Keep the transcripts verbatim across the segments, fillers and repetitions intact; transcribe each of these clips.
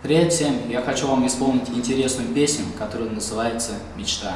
Привет всем! Я хочу вам исполнить интересную песню, которая называется «Мечта».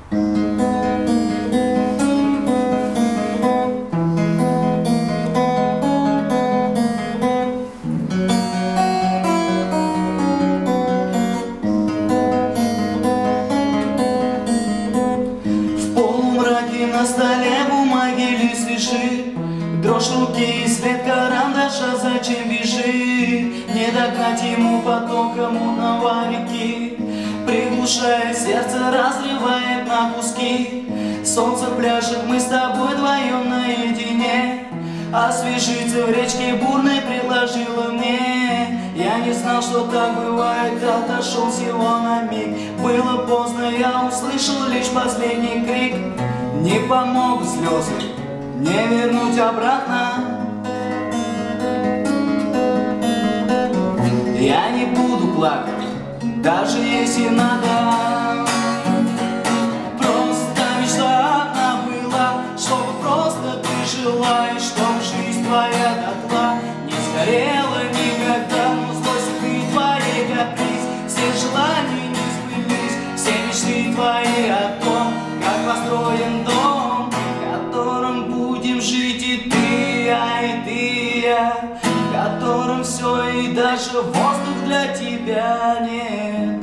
В полумраке на столе бумаги лист лежит, дрожь руки и след карандаша, зачем бежит? Не догнать ему потоком унова реки, приглушая сердце, разрывает на куски. Солнце пляжет, мы с тобой вдвоем наедине, освежиться в речке бурной предложила мне. Я не знал, что так бывает, отошел всего на миг. Было поздно, я услышал лишь последний крик. Не помогут слезы, не вернуть обратно. Я не буду плакать, даже если надо. Просто мечта одна была, чтобы просто ты жила, и чтоб жизнь твоя дотла не сгорела никогда. Но злость ты твоей каприз, все желания не сбылись, все мечты твои о том, как построен дом, в котором будем жить и ты, я, и ты, и я, в котором все и даже воздух для тебя нет.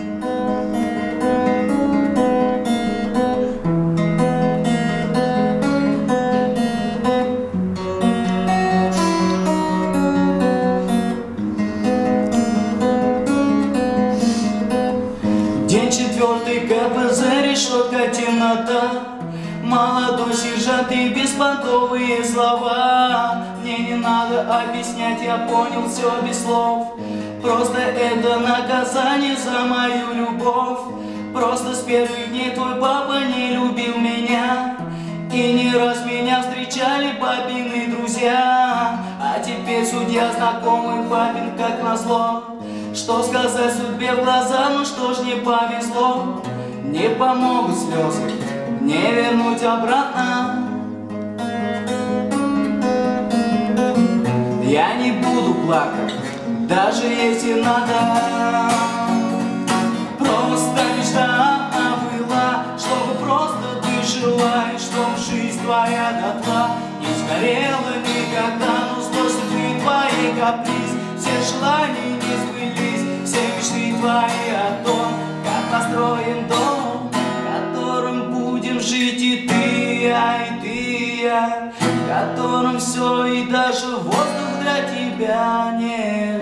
День четвертый, ка пэ зэ, решетка, темнота. Молодой сержант и беспонтовые слова. Мне не надо объяснять, я понял все без слов. Просто это наказание за мою любовь. Просто с первых дней твой папа не любил меня, и не раз меня встречали папины друзья. А теперь судья знакомый папин, как назло. Что сказать судьбе в глаза, ну что ж, не повезло. Не помогут слезы, не вернуть обратно. Я не буду плакать, даже если надо. Просто мечта одна была, чтобы просто ты жила, и чтоб жизнь твоя дотла не сгорела никогда. Но злость ты твоей каприз, все желания не сбылись, все мечты твои о том, как построен дом, в котором будем жить и ты, я, и ты, и я, в котором все и даже воздух для тебя нет.